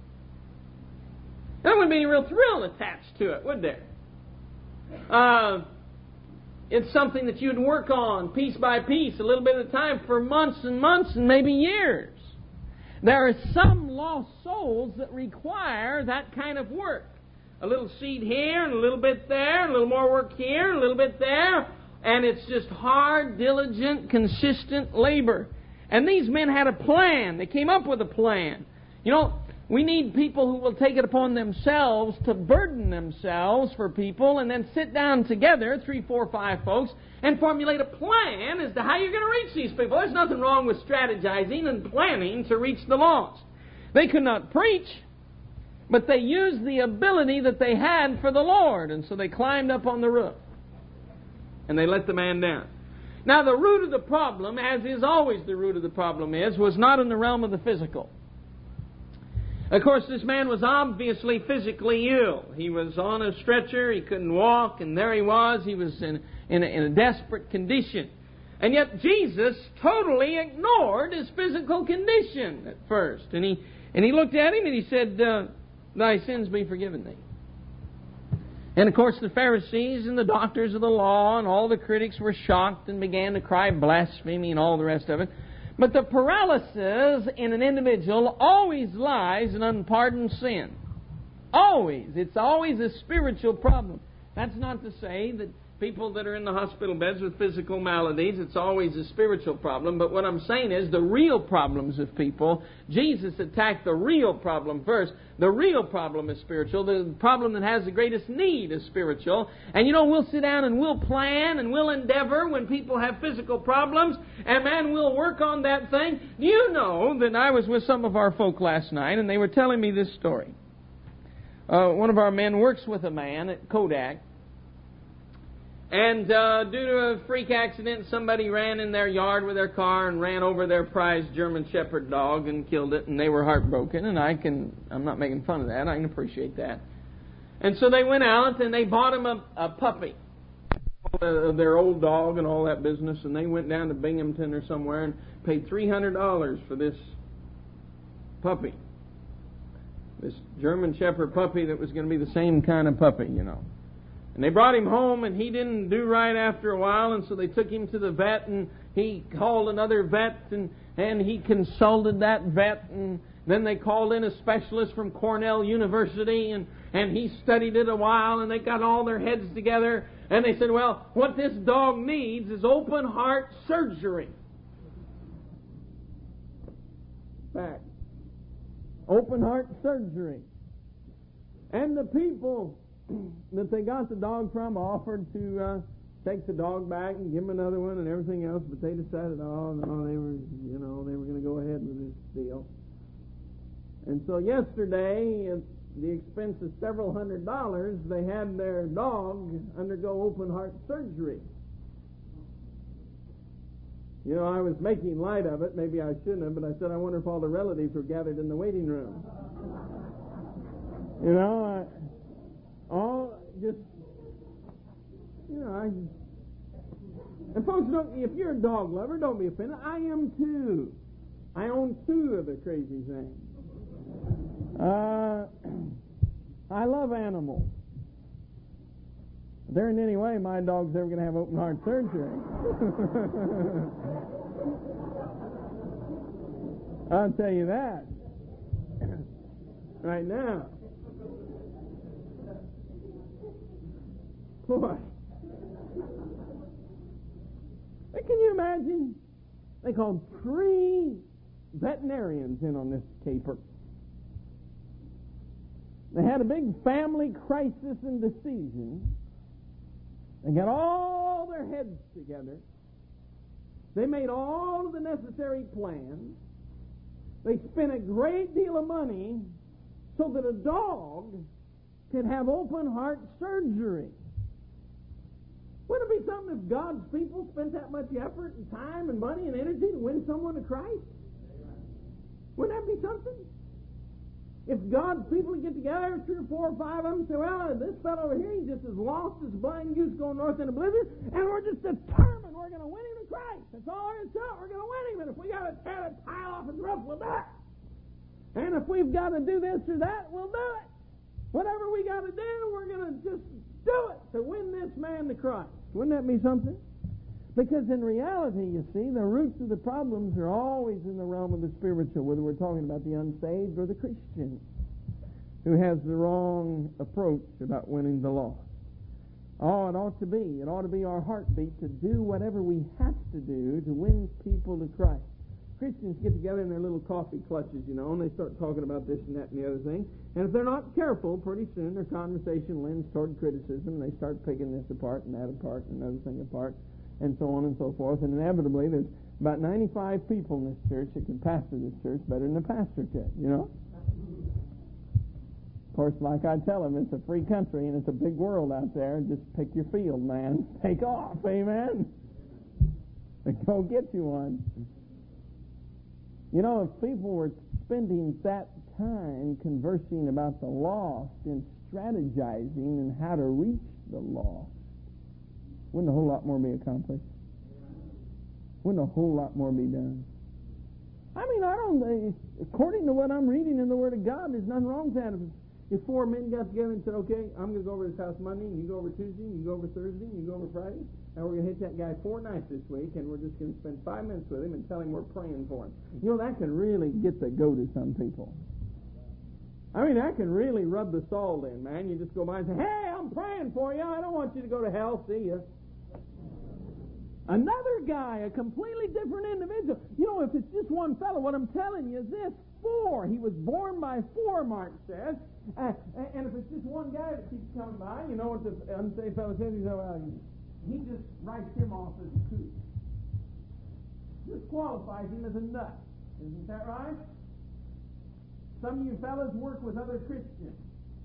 Speaker 1: There wouldn't be any real thrill attached to it, would there? Uh, it's something that you'd work on piece by piece, a little bit at a time, for months and months and maybe years. There are some lost souls that require that kind of work. A little seed here and a little bit there, and a little more work here and a little bit there. And it's just hard, diligent, consistent labor. And these men had a plan. They came up with a plan. You know, we need people who will take it upon themselves to burden themselves for people and then sit down together, three, four, five folks, and formulate a plan as to how you're going to reach these people. There's nothing wrong with strategizing and planning to reach the lost. They could not preach, but they used the ability that they had for the Lord. And so they climbed up on the roof and they let the man down. Now, the root of the problem, as is always the root of the problem is, was not in the realm of the physical. Of course, this man was obviously physically ill. He was on a stretcher. He couldn't walk. And there he was. He was in, in, a, in a desperate condition. And yet Jesus totally ignored his physical condition at first. And he, and he looked at him and he said, uh, "Thy sins be forgiven thee." And of course the Pharisees and the doctors of the law and all the critics were shocked and began to cry blasphemy and all the rest of it. But the paralysis in an individual always lies in unpardoned sin. Always. It's always a spiritual problem. That's not to say that people that are in the hospital beds with physical maladies, it's always a spiritual problem. But what I'm saying is the real problems of people, Jesus attacked the real problem first. The real problem is spiritual. The problem that has the greatest need is spiritual. And you know, we'll sit down and we'll plan and we'll endeavor when people have physical problems. And man, we'll work on that thing. Do you know that I was with some of our folk last night and they were telling me this story. Uh, one of our men works with a man at Kodak. And uh, due to a freak accident, somebody ran in their yard with their car and ran over their prized German Shepherd dog and killed it. And they were heartbroken. And I can, I'm not making fun of that. I can appreciate that. And so they went out and they bought him a, a puppy. uh, their old dog and all that business, and they went down to Binghamton or somewhere and paid three hundred dollars for this puppy. This German Shepherd puppy that was going to be the same kind of puppy, you know. And they brought him home, and he didn't do right after a while, and so they took him to the vet, and he called another vet, and, and he consulted that vet, and then they called in a specialist from Cornell University, and, and he studied it a while, and they got all their heads together, and they said, well, what this dog needs is open heart surgery. Back. Open heart surgery. And the people that they got the dog from offered to uh, take the dog back and give him another one and everything else, but they decided, oh no, they were, you know, they were going to go ahead with this deal. And so yesterday, at the expense of several hundred dollars, they had their dog undergo open heart surgery. You know, I was making light of it. Maybe I shouldn't have, but I said, I wonder if all the relatives were gathered in the waiting room. You know, I... all just, you know, I, and folks, don't, if you're a dog lover, don't be offended. I am too. I own two of the crazy things. Uh, I love animals. There ain't any way my dog's ever going to have open heart surgery. I'll tell you that. Right now. Boy. Can you imagine? They called three veterinarians in on this caper. They had a big family crisis and decision. They got all their heads together. They made all of the necessary plans. They spent a great deal of money so that a dog could have open heart surgery. Wouldn't it be something if God's people spent that much effort and time and money and energy to win someone to Christ? Wouldn't that be something? If God's people get together, three or four or five of them, say, well, this fellow over here, he's just as lost as a blind goose going north in a blizzard, and we're just determined we're going to win him to Christ. That's all there is to it. We're going to win him, and if we got to tear the tile off his roof, we'll do it. And if we've got to do this or that, we'll do it. Whatever we got to do, we're going to just do it to win this man to Christ. Wouldn't that be something? Because in reality, you see, the roots of the problems are always in the realm of the spiritual, whether we're talking about the unsaved or the Christian who has the wrong approach about winning the lost. Oh, it ought to be. It ought to be our heartbeat to do whatever we have to do to win people to Christ. Christians get together in their little coffee clutches, you know, and they start talking about this and that and the other thing. And if they're not careful, pretty soon their conversation lends toward criticism, and they start picking this apart and that apart and another thing apart, and so on and so forth. And inevitably, there's about ninety-five people in this church that can pastor this church better than the pastor could, you know? Of course, like I tell them, it's a free country and it's a big world out there. Just pick your field, man. Take off, amen? Go get you one. You know, if people were spending that time conversing about the lost and strategizing and how to reach the lost, wouldn't a whole lot more be accomplished? Wouldn't a whole lot more be done? I mean, I don't, according to what I'm reading in the Word of God, there's nothing wrong with that. If, if four men got together and said, okay, I'm going to go over to his house Monday, and you go over Tuesday, and you go over Thursday, and you go over Friday, and we're going to hit that guy four nights this week, and we're just going to spend five minutes with him and tell him we're praying for him. You know, that can really get the goat of some people. I mean, that can really rub the salt in, man. You just go by and say, hey, I'm praying for you. I don't want you to go to hell. See ya. Another guy, a completely different individual. You know, if it's just one fellow, what I'm telling you is this. Four. He was born by four, Mark says. Uh, and if it's just one guy that keeps coming by, you know what the unsaved fellow says? He says, well, he just writes him off as a kook. Just qualifies him as a nut. Isn't that right? Some of you fellas work with other Christians.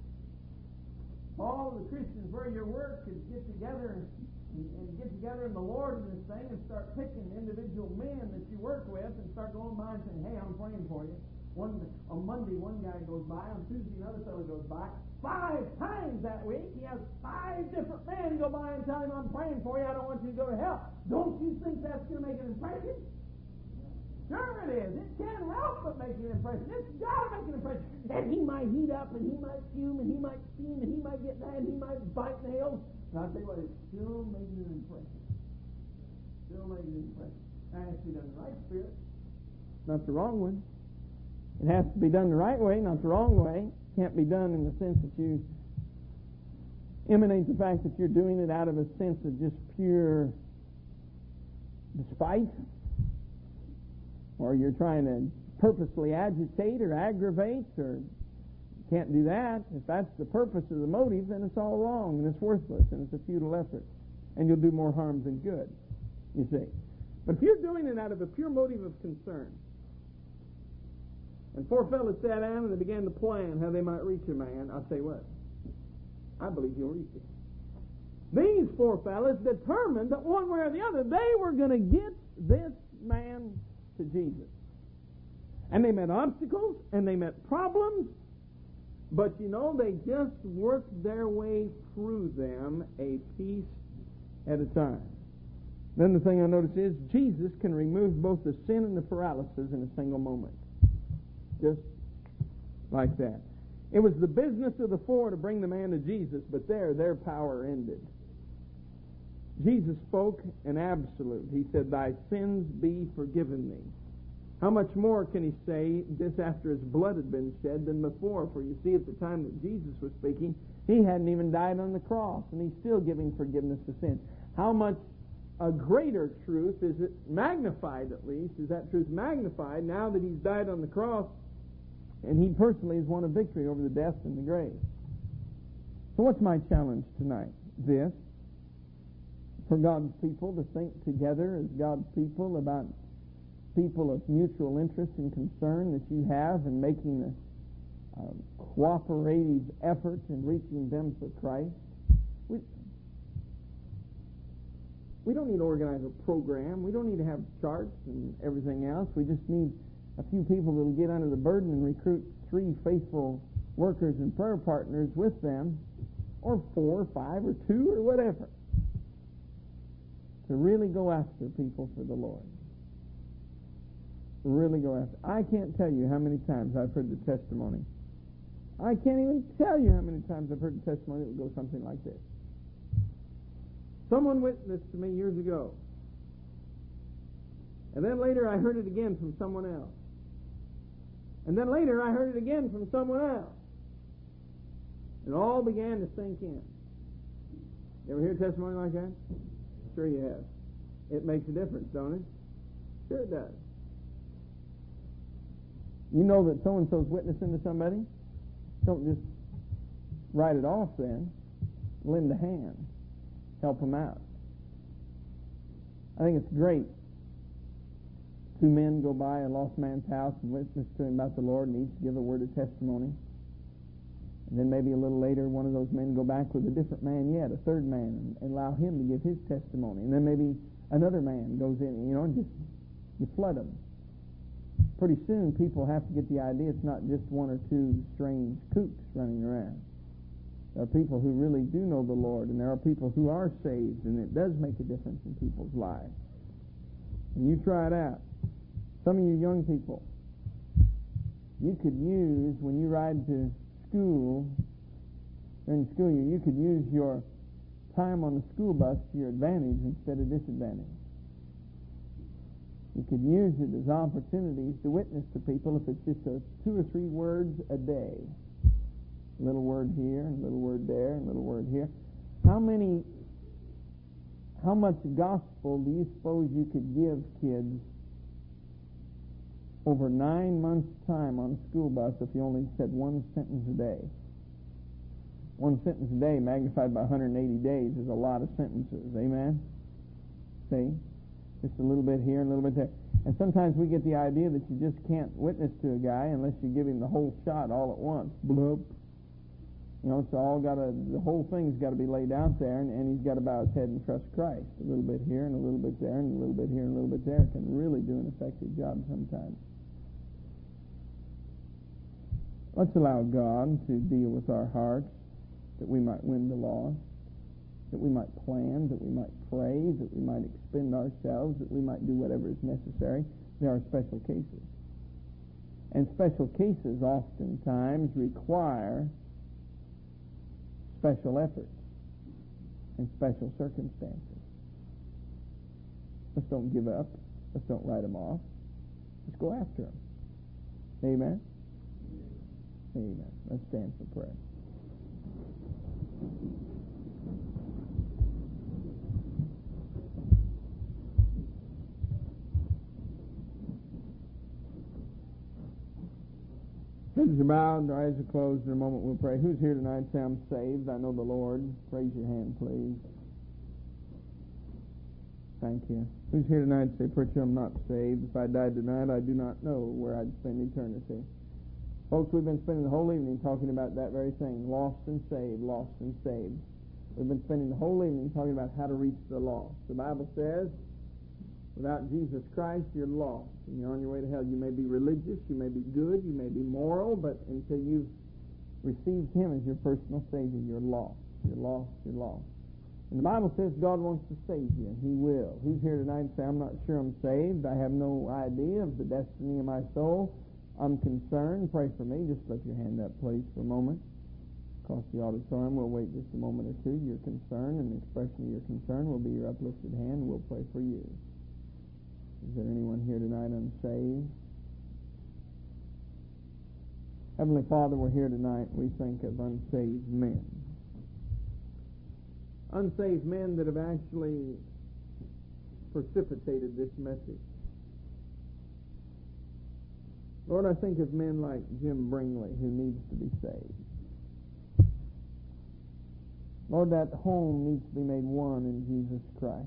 Speaker 1: All of the Christians where you work is get together and, and get together in the Lord in this thing and start picking individual men that you work with and start going by and saying, hey, I'm praying for you. One on Monday, one guy goes by. On Tuesday, another fellow goes by. Five times that week, he
Speaker 2: has five different men go by and tell him, I'm praying for you, I don't want you to go to hell. Don't you think that's going to make an impression? Sure it is. It can't help but make an impression. It's got to make an impression. And he might heat up, and he might fume, and he might steam, and he might get mad, and he might bite nails. And I'll tell you what, it's still making an impression. Still making an impression. That has to be done in the right spirit.
Speaker 1: Not the wrong one. It has to be done the right way, not the wrong way. It can't be done in the sense that you emanate the fact that you're doing it out of a sense of just pure despite, or you're trying to purposely agitate or aggravate, or you can't do that. If that's the purpose of the motive, then it's all wrong, and it's worthless, and it's a futile effort, and you'll do more harm than good, you see. But if you're doing it out of a pure motive of concern, and four fellas sat down and they began to plan how they might reach a man, I'll tell you what, I believe you'll reach him. These four fellas determined that one way or the other, they were going to get this man to Jesus. And they met obstacles, and they met problems, but you know, they just worked their way through them a piece at a time. Then the thing I notice is, Jesus can remove both the sin and the paralysis in a single moment. Just like that. It was the business of the four to bring the man to Jesus, but there, their power ended. Jesus spoke an absolute. He said, thy sins be forgiven thee. How much more can he say this after his blood had been shed than before? For you see, at the time that Jesus was speaking, he hadn't even died on the cross, and he's still giving forgiveness of sin. How much a greater truth is it magnified, at least, is that truth magnified now that he's died on the cross, and he personally has won a victory over the death and the grave. So what's my challenge tonight? This. For God's people to think together as God's people about people of mutual interest and concern that you have in making a, a cooperative effort in reaching them for Christ. We, we don't need to organize a program. We don't need to have charts and everything else. We just need a few people that will get under the burden and recruit three faithful workers and prayer partners with them, or four, or five, or two, or whatever, to really go after people for the Lord. To really go after. I can't tell you how many times I've heard the testimony. I can't even tell you how many times I've heard the testimony that would go something like this. Someone witnessed to me years ago, and then later I heard it again from someone else. And then later I heard it again from someone else. It all began to sink in. You ever hear a testimony like that? Sure you have. It makes a difference, don't it? Sure it does. You know that so-and-so's witnessing to somebody? Don't just write it off then. Lend a hand. Help them out. I think it's great. Two men go by a lost man's house and witness to him about the Lord, and each give a word of testimony. And then maybe a little later, one of those men go back with a different man yet, a third man, and, and allow him to give his testimony. And then maybe another man goes in, you know, and just you flood them. Pretty soon, people have to get the idea it's not just one or two strange kooks running around. There are people who really do know the Lord, and there are people who are saved, and it does make a difference in people's lives. And you try it out. Some of you young people, you could use, when you ride to school, during the school year, you could use your time on the school bus to your advantage instead of disadvantage. You could use it as opportunities to witness to people if it's just a two or three words a day. A little word here, and a little word there, and a little word here. How many, how much gospel do you suppose you could give kids over nine months' time on a school bus if you only said one sentence a day? One sentence a day magnified by one hundred eighty days is a lot of sentences. Amen? See? Just a little bit here and a little bit there. And sometimes we get the idea that you just can't witness to a guy unless you give him the whole shot all at once. Bloop. You know, it's all got to, the whole thing's got to be laid out there, and, and he's got to bow his head and trust Christ. A little bit here and a little bit there and a little bit here and a little bit there can really do an effective job sometimes. Let's allow God to deal with our hearts. that we might win the lost, that we might plan, that we might pray, that we might expend ourselves, that we might do whatever is necessary. There are special cases. And special cases oftentimes require special efforts and special circumstances. Let's don't give up. Let's don't write them off. Let's go after them. Amen? Amen. Let's stand for prayer. Heads are bowed, our eyes are closed. In a moment we'll pray. Who's here tonight say, I'm saved? I know the Lord. Raise your hand, please. Thank you. Who's here tonight say, Preacher, I'm not saved. If I died tonight, I do not know where I'd spend eternity. Folks, we've been spending the whole evening talking about that very thing. Lost and saved, lost and saved. We've been spending the whole evening talking about how to reach the lost. The Bible says, without Jesus Christ, you're lost. And you're on your way to hell. You may be religious, you may be good, you may be moral, but until you've received Him as your personal Savior, you're lost. You're lost, you're lost. And the Bible says God wants to save you, and He will. Who's here tonight and say, I'm not sure I'm saved. I have no idea of the destiny of my soul. I'm concerned. Pray for me. Just lift your hand up, please, for a moment. Across the auditorium, we'll wait just a moment or two. Your concern and the expression of your concern will be your uplifted hand. We'll pray for you. Is there anyone here tonight unsaved? Heavenly Father, we're here tonight. We think of unsaved men. Unsaved men that have actually precipitated this message. Lord, I think of men like Jim Bringley, who needs to be saved. Lord, that home needs to be made one in Jesus Christ.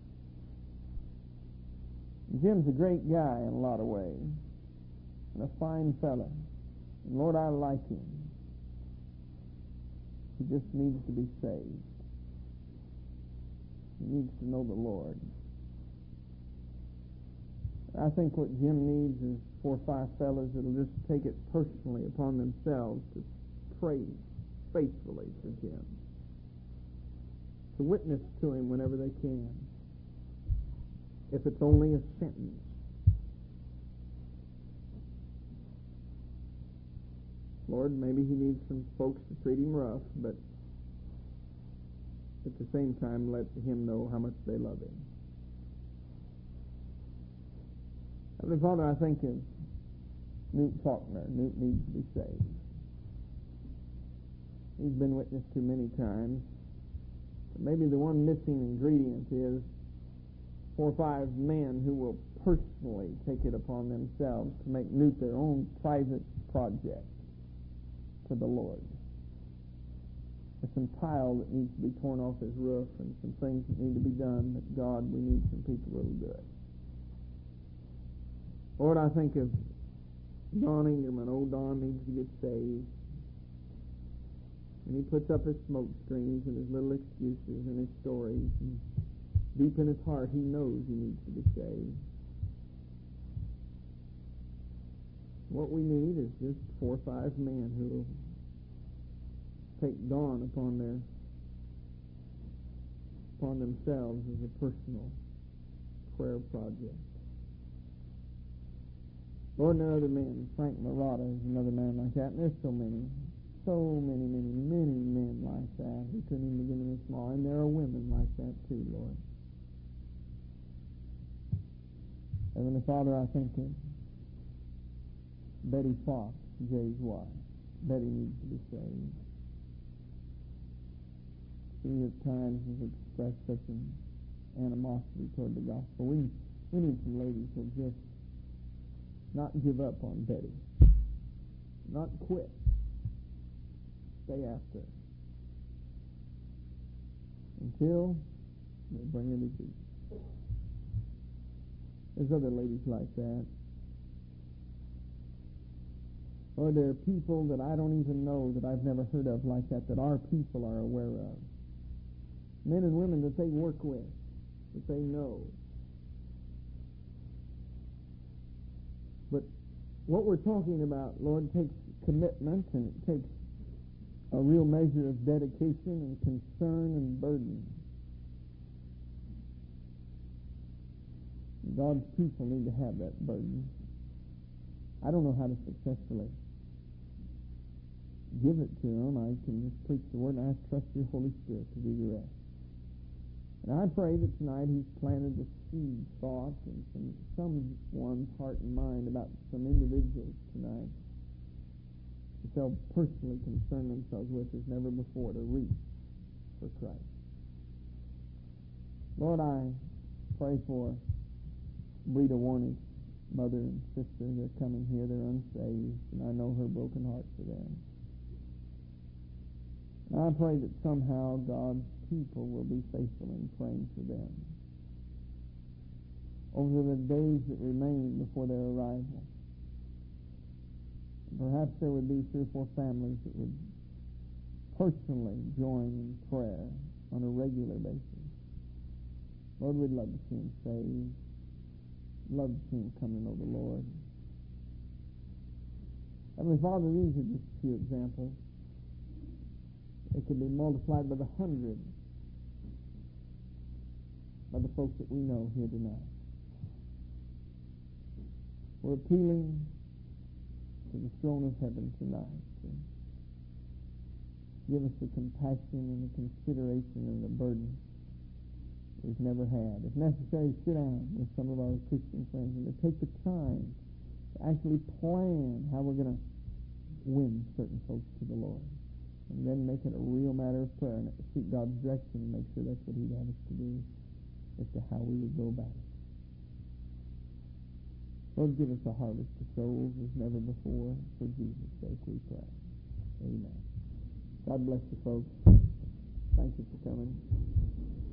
Speaker 1: Jim's a great guy in a lot of ways, and a fine fella. And Lord, I like him. He just needs to be saved. He needs to know the Lord. I think what Jim needs is four or five fellas that'll just take it personally upon themselves to pray faithfully to Jim, to witness to him whenever they can, if it's only a sentence. Lord, maybe he needs some folks to treat him rough, but at the same time let him know how much they love him. Heavenly Father, I think of Newt Faulkner. Newt needs to be saved. He's been witnessed to many times. But maybe the one missing ingredient is four or five men who will personally take it upon themselves to make Newt their own private project for the Lord. There's some tile that needs to be torn off his roof and some things that need to be done, but God, we need some people who will do it. Lord, I think of Don Ingerman. Old Don needs to get saved. And he puts up his smoke screens and his little excuses and his stories. And deep in his heart, he knows he needs to be saved. What we need is just four or five men who will take Don upon their upon themselves as a personal prayer project. Lord, and other men. Frank Marotta is another man like that. And there's so many, so many, many, many men like that who couldn't even begin to small. And there are women like that too, Lord. Heavenly Father, I think of Betty Fox, Jay's wife. Betty needs to be saved. She at times has expressed such an animosity toward the gospel. We, we need some ladies who just not give up on Betty. Not quit. Stay after her. Until they bring her to Jesus. There's other ladies like that. Or there are people that I don't even know, that I've never heard of like that, that our people are aware of. Men and women that they work with, that they know. But what we're talking about, Lord, takes commitment, and it takes a real measure of dedication and concern and burden. God's people need to have that burden. I don't know how to successfully give it to them. I can just preach the Word, and I trust your Holy Spirit to do the rest. And I pray that tonight He's planted the seed thought in some, someone's heart and mind about some individuals tonight that they'll personally concern themselves with as never before to reach for Christ. Lord, I pray for Breda Warnick's mother and sister. They're coming here. They're unsaved, and I know her broken heart for them. And I pray that somehow God's people will be faithful in praying for them over the days that remain before their arrival. And perhaps there would be three or four families that would personally join in prayer on a regular basis. Lord, we'd love to see them saved. Love to see them come to know the Lord. Heavenly Father, these are just a few examples. It could be multiplied by the hundred by the folks that we know here tonight. We're appealing to the throne of heaven tonight to give us the compassion and the consideration and the burden we've never had. If necessary, sit down with some of our Christian friends and to take the time to actually plan how we're going to win certain folks to the Lord. And then make it a real matter of prayer and seek God's direction and make sure that's what He'd have us to do as to how we would go about it. Lord, give us a harvest of souls as never before. For Jesus' sake we pray. Amen. God bless you, folks. Thank you for coming.